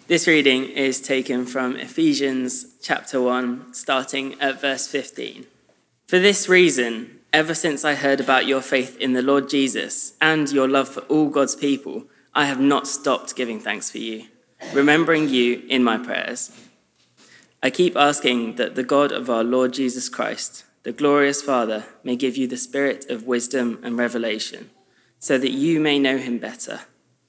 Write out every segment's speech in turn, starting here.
This reading is taken from Ephesians chapter 1, starting at verse 15. For this reason, ever since I heard about your faith in the Lord Jesus and your love for all God's people, I have not stopped giving thanks for you, remembering you in my prayers. I keep asking that the God of our Lord Jesus Christ, the glorious Father, may give you the spirit of wisdom and revelation, so that you may know him better.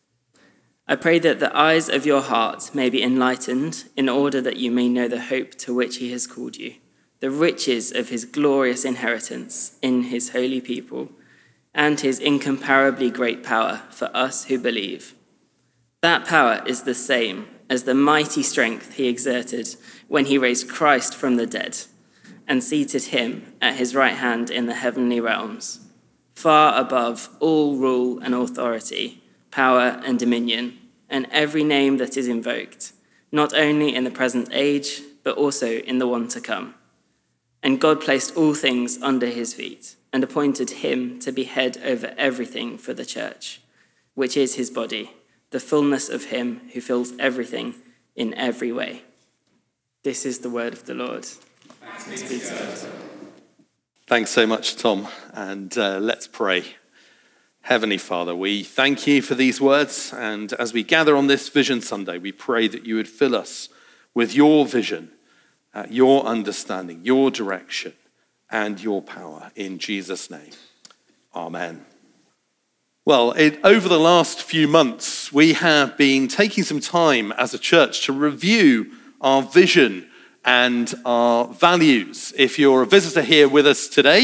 I pray that the eyes of your heart may be enlightened in order that you may know the hope to which he has called you, the riches of his glorious inheritance in his holy people, and his incomparably great power for us who believe. That power is the same as the mighty strength he exerted when he raised Christ from the dead and seated him at his right hand in the heavenly realms, far above all rule and authority, power and dominion, and every name that is invoked, not only in the present age, but also in the one to come. And God placed all things under his feet and appointed him to be head over everything for the church, which is his body, the fullness of him who fills everything in every way. This is the word of the Lord. Thanks be to God. Thanks so much, Tom. And let's pray. Heavenly Father, we thank you for these words. And as we gather on this Vision Sunday, we pray that you would fill us with your vision, your understanding, your direction, and your power. In Jesus' name, amen. Well, over the last few months, we have been taking some time as a church to review our vision and our values. If you're a visitor here with us today,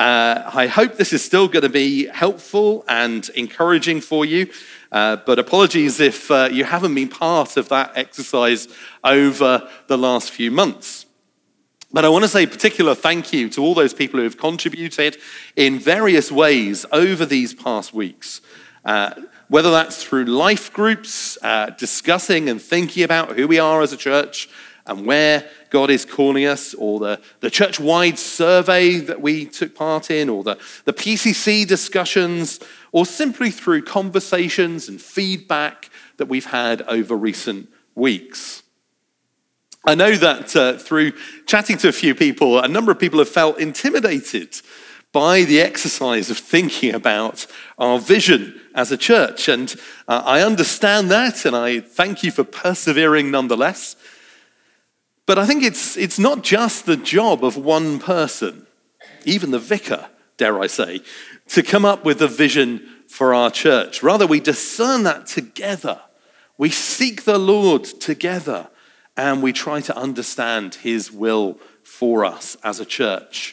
I hope this is still going to be helpful and encouraging for you. But apologies if you haven't been part of that exercise over the last few months. But I want to say a particular thank you to all those people who have contributed in various ways over these past weeks. Whether that's through life groups, discussing and thinking about who we are as a church and where God is calling us, or the church-wide survey that we took part in, or the PCC discussions, or simply through conversations and feedback that we've had over recent weeks. I know that through chatting to a few people, a number of people have felt intimidated by the exercise of thinking about our vision as a church. And I understand that, and I thank you for persevering nonetheless. But I think it's not just the job of one person, even the vicar, dare I say, to come up with a vision for our church. Rather, we discern that together. We seek the Lord together, and we try to understand his will for us as a church.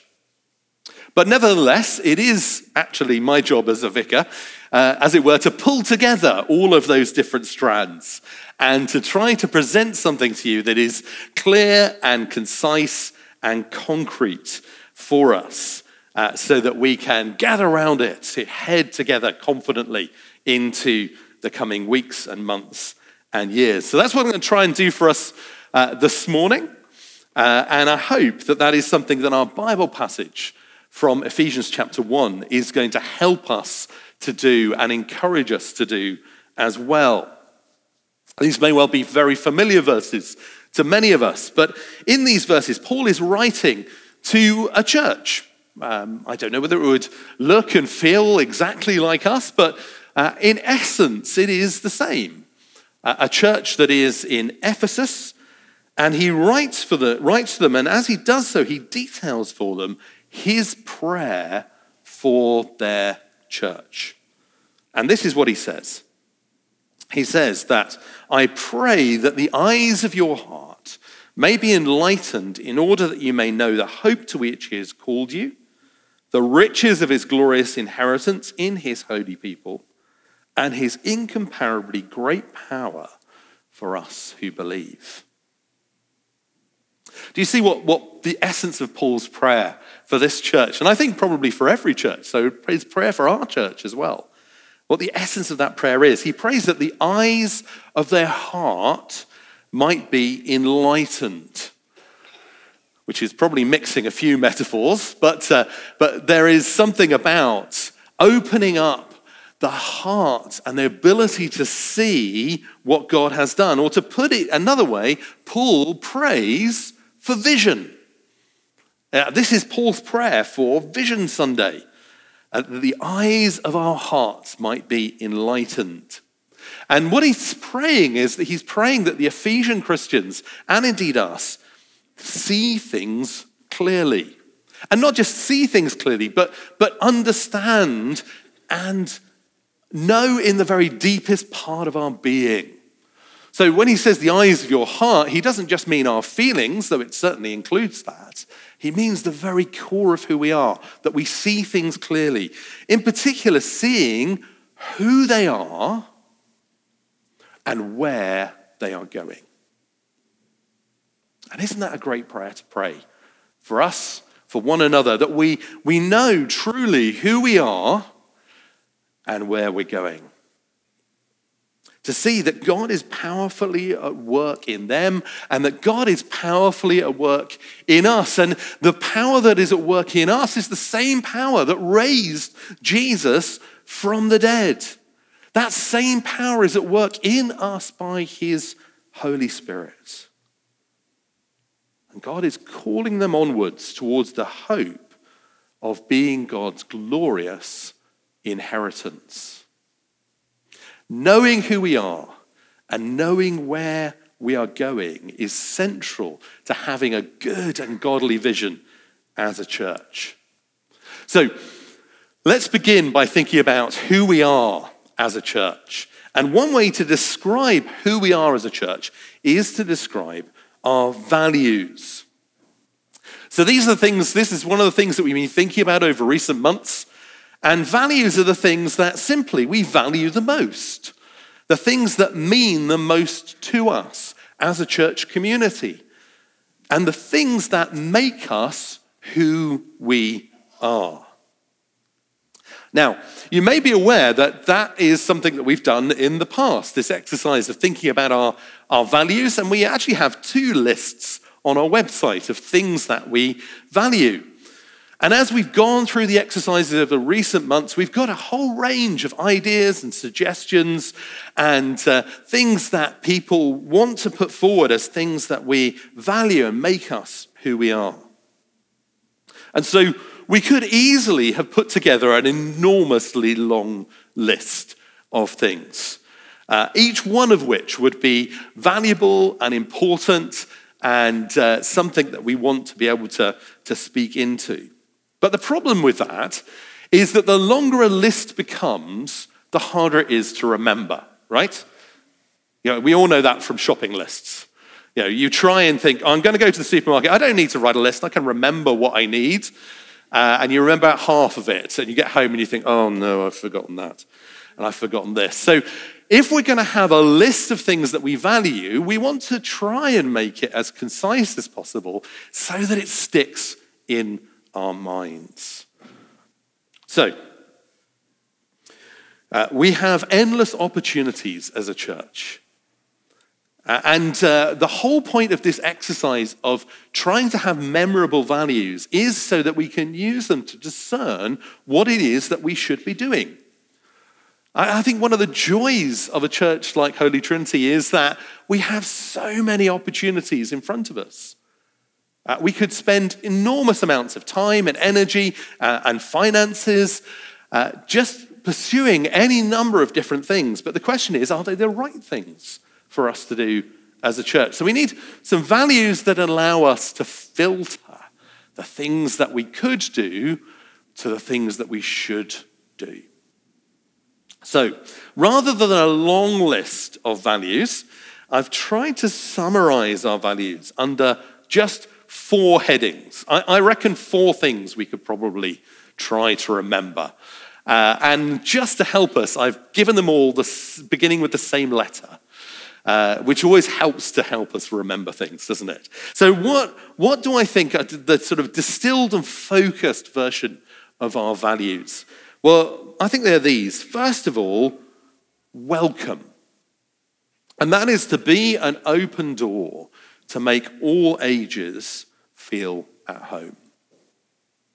But nevertheless, it is actually my job as a vicar, as it were, to pull together all of those different strands and to try to present something to you that is clear and concise and concrete for us, so that we can gather around it, to head together confidently into the coming weeks and months and years. So that's what I'm going to try and do for us this morning. And I hope that is something that our Bible passage from Ephesians chapter 1 is going to help us to do and encourage us to do as well. These may well be very familiar verses to many of us, but in these verses, Paul is writing to a church. I don't know whether it would look and feel exactly like us, but in essence, it is the same. A church that is in Ephesus, and he writes to them, and as he does so, he details for them his prayer for their church. And this is what he says. He says that, I pray that the eyes of your heart may be enlightened in order that you may know the hope to which he has called you, the riches of his glorious inheritance in his holy people, and his incomparably great power for us who believe. Do you see what the essence of Paul's prayer for this church, and I think probably for every church, so his prayer for our church as well, what the essence of that prayer is? He prays that the eyes of their heart might be enlightened, which is probably mixing a few metaphors, but there is something about opening up the heart and the ability to see what God has done. Or to put it another way, Paul prays for vision. This is Paul's prayer for Vision Sunday, that the eyes of our hearts might be enlightened. And what he's praying is that he's praying that the Ephesian Christians, and indeed us, see things clearly. And not just see things clearly, but understand and know in the very deepest part of our being. So when he says the eyes of your heart, he doesn't just mean our feelings, though it certainly includes that. He means the very core of who we are, that we see things clearly. In particular, seeing who they are and where they are going. And isn't that a great prayer to pray for us, for one another, that we know truly who we are and where we're going? To see that God is powerfully at work in them and that God is powerfully at work in us. And the power that is at work in us is the same power that raised Jesus from the dead. That same power is at work in us by his Holy Spirit. And God is calling them onwards towards the hope of being God's glorious inheritance. Knowing who we are and knowing where we are going is central to having a good and godly vision as a church. So let's begin by thinking about who we are as a church. And one way to describe who we are as a church is to describe our values. So this is one of the things that we've been thinking about over recent months. And values are the things that simply we value the most. The things that mean the most to us as a church community. And the things that make us who we are. Now, you may be aware that that is something that we've done in the past, this exercise of thinking about our values. And we actually have 2 lists on our website of things that we value. And as we've gone through the exercises of the recent months, we've got a whole range of ideas and suggestions and things that people want to put forward as things that we value and make us who we are. And so we could easily have put together an enormously long list of things, each one of which would be valuable and important and something that we want to be able to speak into. But the problem with that is that the longer a list becomes, the harder it is to remember, right? We all know that from shopping lists. You try and think, I'm going to go to the supermarket. I don't need to write a list. I can remember what I need. And you remember about half of it. And you get home and you think, oh no, I've forgotten that. And I've forgotten this. So if we're going to have a list of things that we value, we want to try and make it as concise as possible so that it sticks in our minds. So, we have endless opportunities as a church. And the whole point of this exercise of trying to have memorable values is so that we can use them to discern what it is that we should be doing. I think one of the joys of a church like Holy Trinity is that we have so many opportunities in front of us. We could spend enormous amounts of time and energy and finances just pursuing any number of different things. But the question is, are they the right things for us to do as a church? So we need some values that allow us to filter the things that we could do to the things that we should do. So rather than a long list of values, I've tried to summarize our values under just 4 headings. I reckon 4 things we could probably try to remember. And just to help us, I've given them all beginning with the same letter, which always helps to help us remember things, doesn't it? So what do I think are the sort of distilled and focused version of our values? Well, I think they're these. First of all, welcome. And that is to be an open door to make all ages feel at home.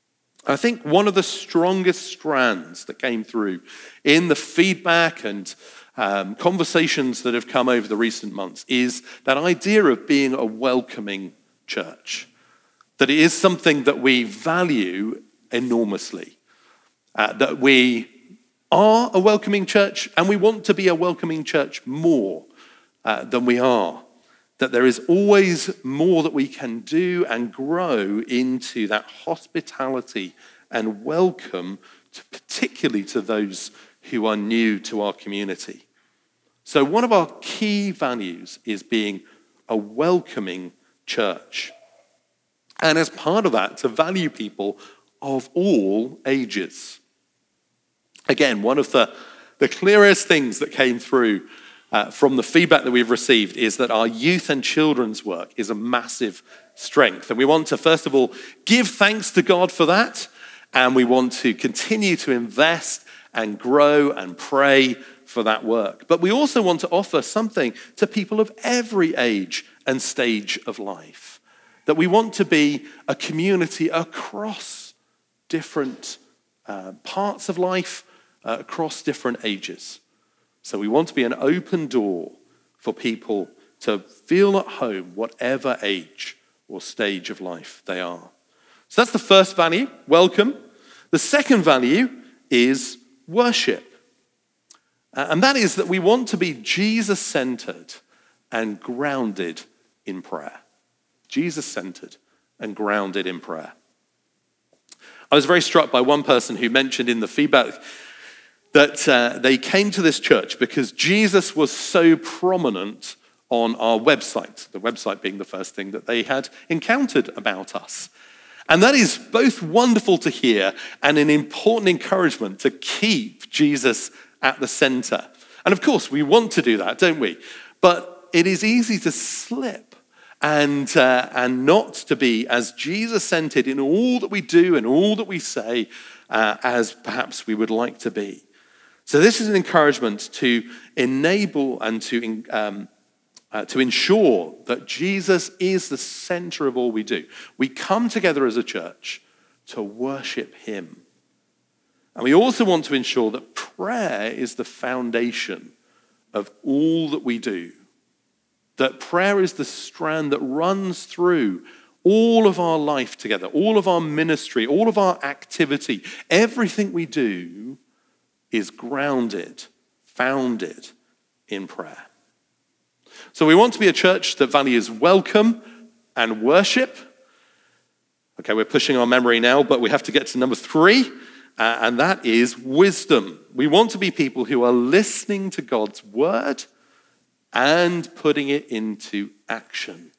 I think one of the strongest strands that came through in the feedback and conversations that have come over the recent months is that idea of being a welcoming church. That it is something that we value enormously. That we are a welcoming church and we want to be a welcoming church more than we are. That there is always more that we can do and grow into that hospitality and welcome, particularly to those who are new to our community. So one of our key values is being a welcoming church. And as part of that, to value people of all ages. Again, one of the clearest things that came through from the feedback that we've received is that our youth and children's work is a massive strength. And we want to, first of all, give thanks to God for that. And we want to continue to invest and grow and pray for that work. But we also want to offer something to people of every age and stage of life. That we want to be a community across different parts of life, across different ages. So we want to be an open door for people to feel at home, whatever age or stage of life they are. So that's the first value, welcome. The second value is worship. And that is that we want to be Jesus-centered and grounded in prayer. Jesus-centered and grounded in prayer. I was very struck by one person who mentioned in the feedback that they came to this church because Jesus was so prominent on our website, the website being the first thing that they had encountered about us. And that is both wonderful to hear and an important encouragement to keep Jesus at the center. And of course, we want to do that, don't we? But it is easy to slip and not to be as Jesus-centered in all that we do and all that we say as perhaps we would like to be. So this is an encouragement to enable and to ensure that Jesus is the center of all we do. We come together as a church to worship him. And we also want to ensure that prayer is the foundation of all that we do. That prayer is the strand that runs through all of our life together, all of our ministry, all of our activity. Everything we do is grounded, founded in prayer. So we want to be a church that values welcome and worship. Okay, we're pushing our memory now, but we have to get to number 3, and that is wisdom. We want to be people who are listening to God's word and putting it into action.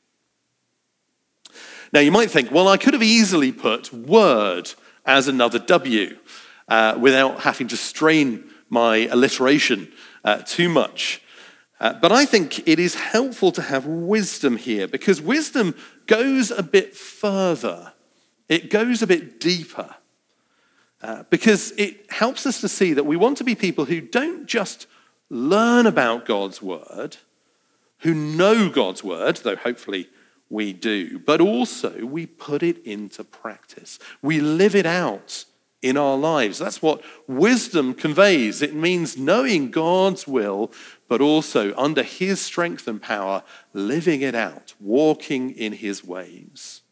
Now you might think, well, I could have easily put word as another W without having to strain my alliteration too much. But I think it is helpful to have wisdom here because wisdom goes a bit further. It goes a bit deeper because it helps us to see that we want to be people who don't just learn about God's word, who know God's word, though hopefully we do, but also we put it into practice. We live it out in our lives. That's what wisdom conveys. It means knowing God's will, but also under his strength and power, living it out, walking in his ways.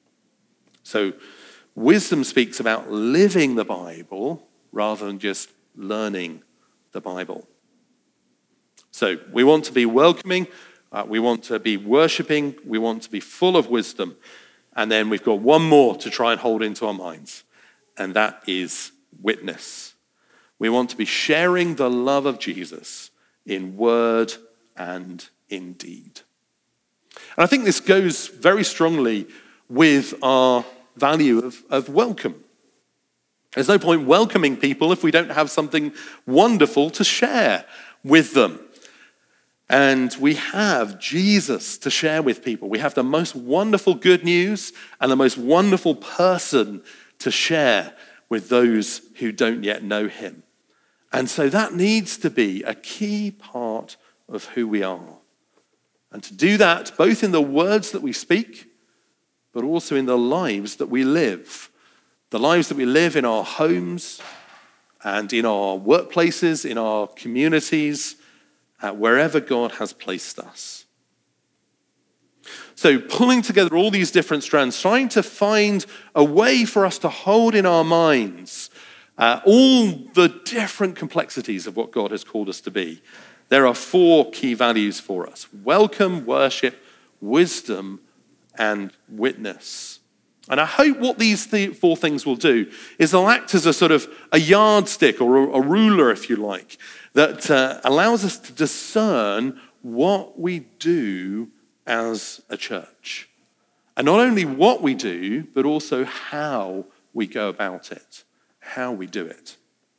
So wisdom speaks about living the Bible rather than just learning the Bible. So we want to be welcoming, we want to be worshiping, we want to be full of wisdom, and then we've got one more to try and hold into our minds. And that is witness. We want to be sharing the love of Jesus in word and in deed. And I think this goes very strongly with our value of welcome. There's no point welcoming people if we don't have something wonderful to share with them. And we have Jesus to share with people. We have the most wonderful good news and the most wonderful person to share with those who don't yet know him. And so that needs to be a key part of who we are. And to do that, both in the words that we speak, but also in the lives that we live, the lives that we live in our homes and in our workplaces, in our communities, wherever God has placed us. So pulling together all these different strands, trying to find a way for us to hold in our minds all the different complexities of what God has called us to be. There are 4 key values for us: welcome, worship, wisdom, and witness. And I hope what these 4 things will do is they'll act as a sort of a yardstick or a ruler, if you like, that allows us to discern what we do as a church. And not only what we do, but also how we go about it, how we do it.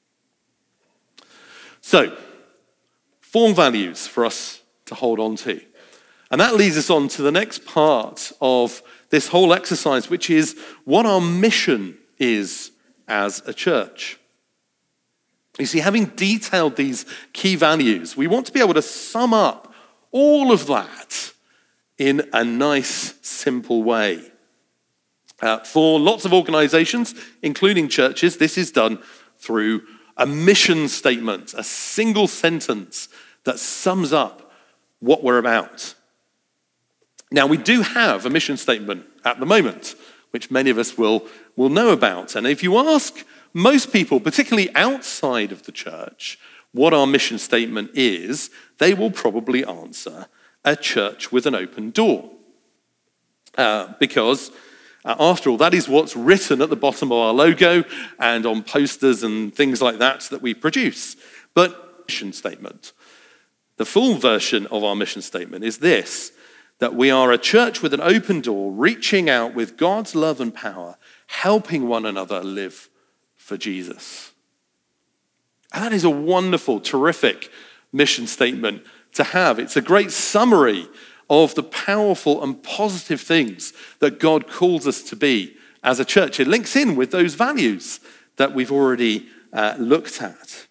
So, 4 values for us to hold on to. And that leads us on to the next part of this whole exercise, which is what our mission is as a church. You see, having detailed these key values, we want to be able to sum up all of that in a nice, simple way. For lots of organizations, including churches, this is done through a mission statement, a single sentence that sums up what we're about. Now, we do have a mission statement at the moment, which many of us will know about. And if you ask most people, particularly outside of the church, what our mission statement is, they will probably answer a church with an open door. Because, after all, that is what's written at the bottom of our logo and on posters and things like that we produce. But mission statement, the full version of our mission statement is this: that we are a church with an open door, reaching out with God's love and power, helping one another live for Jesus. And that is a wonderful, terrific mission statement to have. It's a great summary of the powerful and positive things that God calls us to be as a church. It links in with those values that we've already looked at.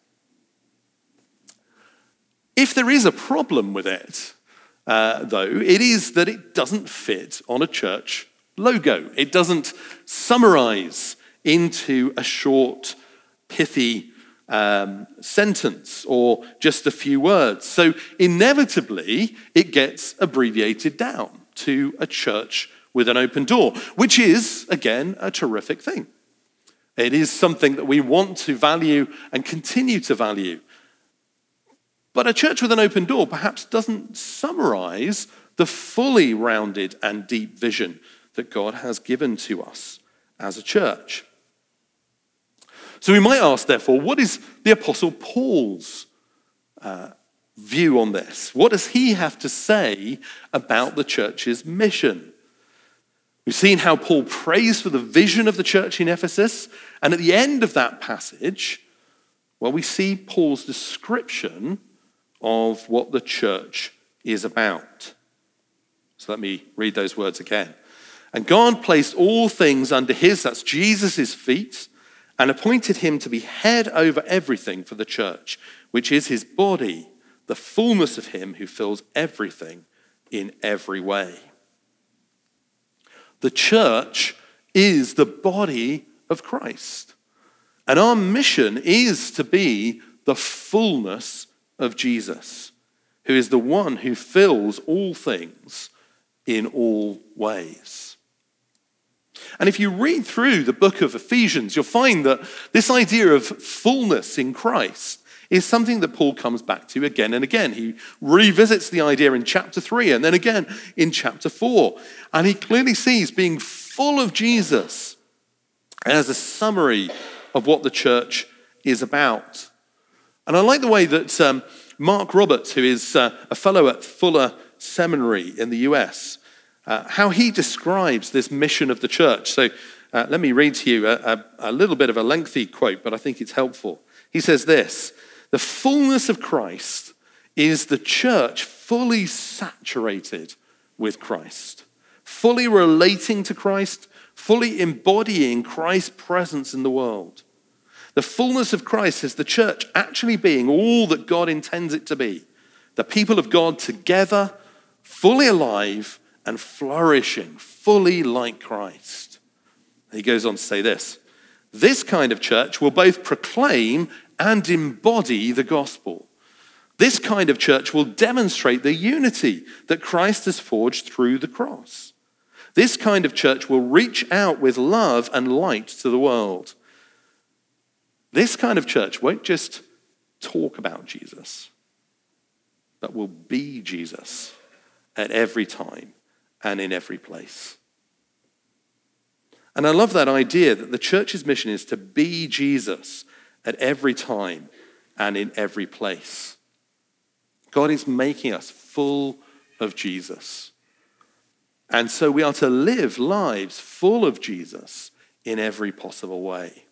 If there is a problem with it, though, it is that it doesn't fit on a church logo. It doesn't summarize into a short, pithy sentence or just a few words. So inevitably, it gets abbreviated down to a church with an open door, which is, again, a terrific thing. It is something that we want to value and continue to value. But a church with an open door perhaps doesn't summarize the fully rounded and deep vision that God has given to us as a church. So we might ask, therefore, what is the Apostle Paul's view on this? What does he have to say about the church's mission? We've seen how Paul prays for the vision of the church in Ephesus, and at the end of that passage, well, we see Paul's description of what the church is about. So let me read those words again. And God placed all things under that's Jesus' feet, and appointed him to be head over everything for the church, which is his body, the fullness of him who fills everything in every way. The church is the body of Christ. And our mission is to be the fullness of Jesus, who is the one who fills all things in all ways. And if you read through the book of Ephesians, you'll find that this idea of fullness in Christ is something that Paul comes back to again and again. He revisits the idea in chapter 3 and then again in chapter 4. And he clearly sees being full of Jesus as a summary of what the church is about. And I like the way that Mark Roberts, who is a fellow at Fuller Seminary in the US, how he describes this mission of the church. So let me read to you a little bit of a lengthy quote, but I think it's helpful. He says this: the fullness of Christ is the church fully saturated with Christ, fully relating to Christ, fully embodying Christ's presence in the world. The fullness of Christ is the church actually being all that God intends it to be. The people of God together, fully alive and flourishing, fully like Christ. He goes on to say this: This kind of church will both proclaim and embody the gospel. This kind of church will demonstrate the unity that Christ has forged through the cross. This kind of church will reach out with love and light to the world. This kind of church won't just talk about Jesus, but will be Jesus at every time and in every place. And I love that idea that the church's mission is to be Jesus at every time and in every place. God is making us full of Jesus. And so we are to live lives full of Jesus in every possible way.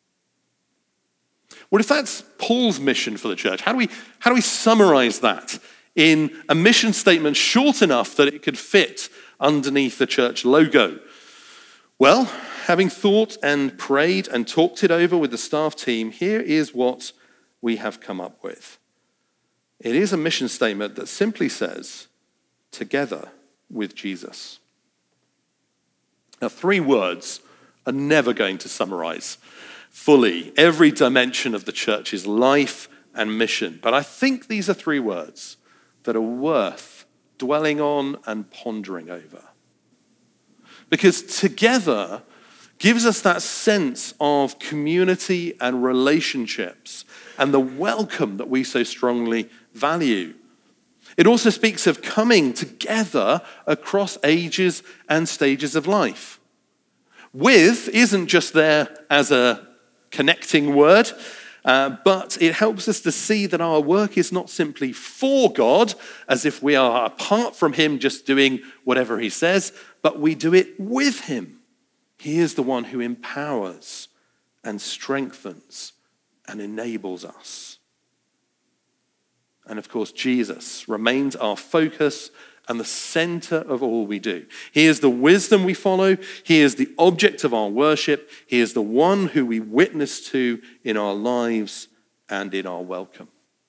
Well, if that's Paul's mission for the church, how do we summarize that in a mission statement short enough that it could fit underneath the church logo? Well, having thought and prayed and talked it over with the staff team, here is what we have come up with. It is a mission statement that simply says, together with Jesus. Now, 3 words are never going to summarize fully every dimension of the church's life and mission. But I think these are 3 words that are worth dwelling on and pondering over. Because together gives us that sense of community and relationships and the welcome that we so strongly value. It also speaks of coming together across ages and stages of life. With isn't just there as a connecting word, but it helps us to see that our work is not simply for God, as if we are apart from him just doing whatever he says, but we do it with him. He is the one who empowers and strengthens and enables us. And of course, Jesus remains our focus and the center of all we do. He is the wisdom we follow. He is the object of our worship. He is the one who we witness to in our lives and in our welcome.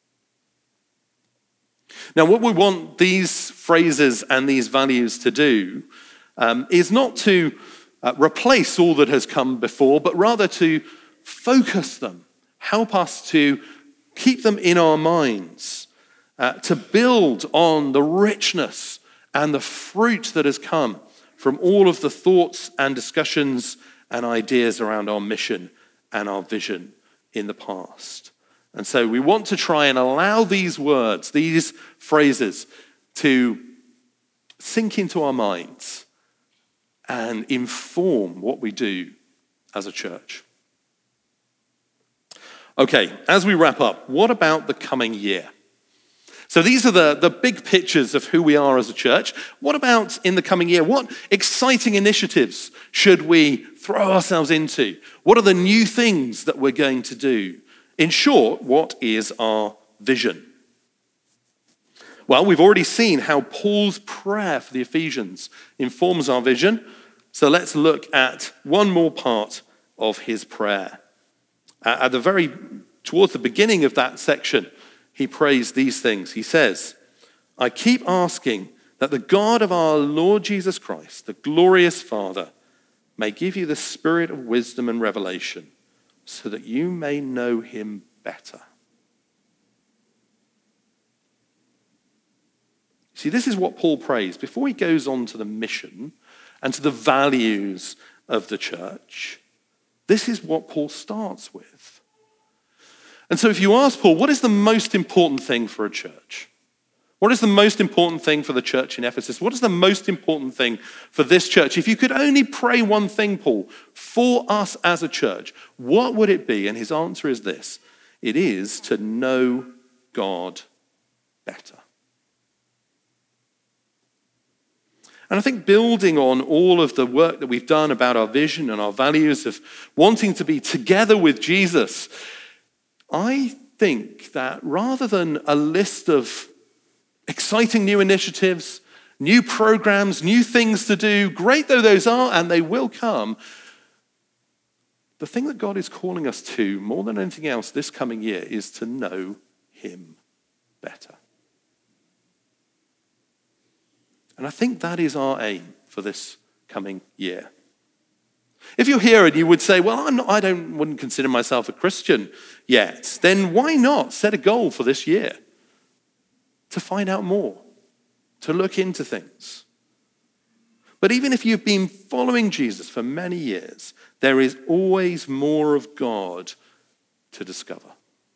Now, what we want these phrases and these values to do is not to replace all that has come before, but rather to focus them, help us to keep them in our minds, to build on the richness and the fruit that has come from all of the thoughts and discussions and ideas around our mission and our vision in the past. And so we want to try and allow these words, these phrases, to sink into our minds and inform what we do as a church. Okay, as we wrap up, what about the coming year? So these are the big pictures of who we are as a church. What about in the coming year? What exciting initiatives should we throw ourselves into? What are the new things that we're going to do? In short, what is our vision? Well, we've already seen how Paul's prayer for the Ephesians informs our vision. So let's look at one more part of his prayer. Towards the beginning of that section, he prays these things. He says, I keep asking that the God of our Lord Jesus Christ, the glorious Father, may give you the spirit of wisdom and revelation so that you may know him better. See, this is what Paul prays before he goes on to the mission and to the values of the church. This is what Paul starts with. And so if you ask Paul, what is the most important thing for a church? What is the most important thing for the church in Ephesus? What is the most important thing for this church? If you could only pray one thing, Paul, for us as a church, what would it be? And his answer is this. It is to know God better. And I think building on all of the work that we've done about our vision and our values of wanting to be together with Jesus, I think that rather than a list of exciting new initiatives, new programs, new things to do, great though those are, and they will come, the thing that God is calling us to more than anything else this coming year is to know him better. And I think that is our aim for this coming year. If you're here and you would say, well, wouldn't consider myself a Christian yet, then why not set a goal for this year to find out more, to look into things? But even if you've been following Jesus for many years, there is always more of God to discover.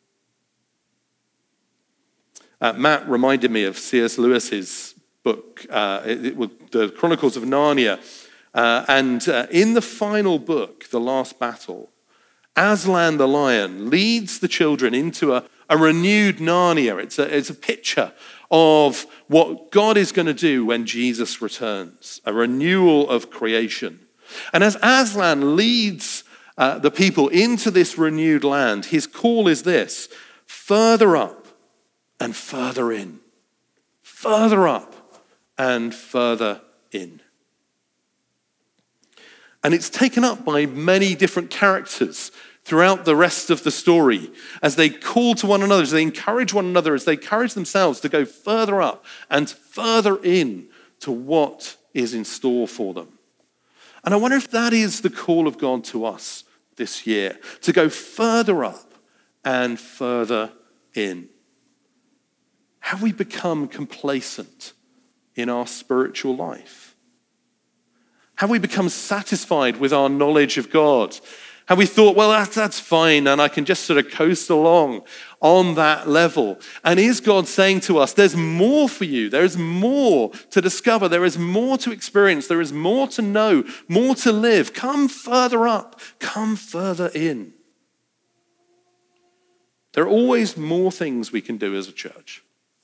Matt reminded me of C.S. Lewis's book, The Chronicles of Narnia. And in the final book, The Last Battle, Aslan the lion leads the children into a renewed Narnia. It's a picture of what God is going to do when Jesus returns, a renewal of creation. And as Aslan leads the people into this renewed land, his call is this: further up and further in. Further up and further in. And it's taken up by many different characters throughout the rest of the story as they call to one another, as they encourage one another, as they encourage themselves to go further up and further in to what is in store for them. And I wonder if that is the call of God to us this year, to go further up and further in. Have we become complacent in our spiritual life? Have we become satisfied with our knowledge of God? Have we thought, well, that's fine, and I can just sort of coast along on that level? And is God saying to us, there's more for you, there is more to discover, there is more to experience, there is more to know, more to live. Come further up, come further in. There are always more things we can do as a church.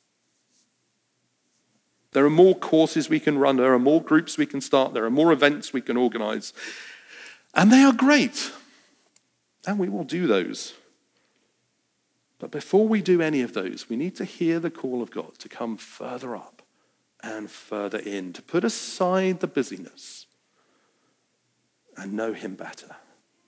There are more courses we can run. There are more groups we can start. There are more events we can organize. And they are great. And we will do those. But before we do any of those, we need to hear the call of God to come further up and further in, to put aside the busyness and know him better.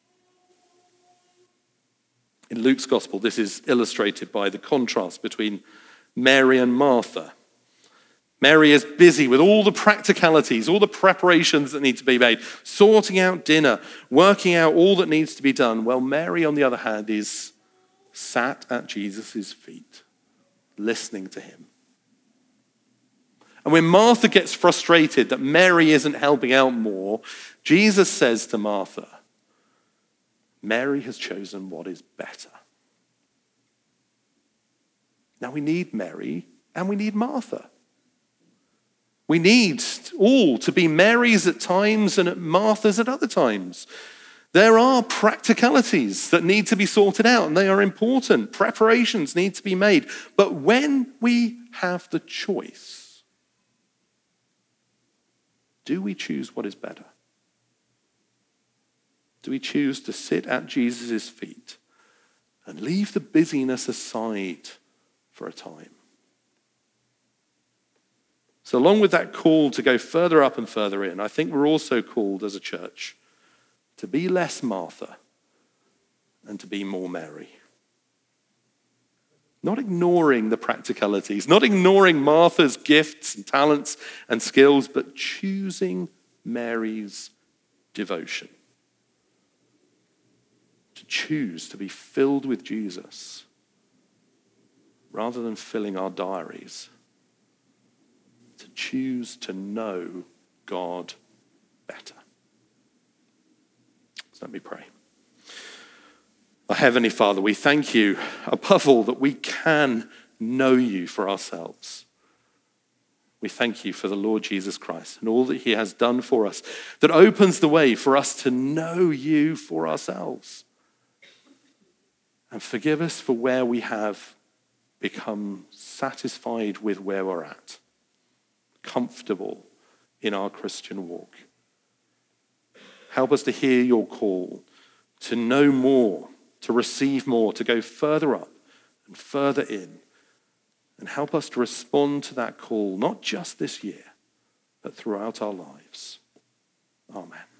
In Luke's gospel, this is illustrated by the contrast between Mary and Martha. Mary is busy with all the practicalities, all the preparations that need to be made, sorting out dinner, working out all that needs to be done. Well, Mary, on the other hand, is sat at Jesus' feet, listening to him. And when Martha gets frustrated that Mary isn't helping out more, Jesus says to Martha, Mary has chosen what is better. Now we need Mary and we need Martha. We need all to be Marys at times and at Marthas at other times. There are practicalities that need to be sorted out, and they are important. Preparations need to be made. But when we have the choice, do we choose what is better? Do we choose to sit at Jesus' feet and leave the busyness aside for a time? So along with that call to go further up and further in, I think we're also called as a church to be less Martha and to be more Mary. Not ignoring the practicalities, not ignoring Martha's gifts and talents and skills, but choosing Mary's devotion. To choose to be filled with Jesus rather than filling our diaries. To choose to know God better. So let me pray. Our Heavenly Father, we thank you above all that we can know you for ourselves. We thank you for the Lord Jesus Christ and all that he has done for us that opens the way for us to know you for ourselves. And forgive us for where we have become satisfied with where we're at. Comfortable in our Christian walk. Help us to hear your call, to know more, to receive more, to go further up and further in. And help us to respond to that call, not just this year, but throughout our lives. Amen.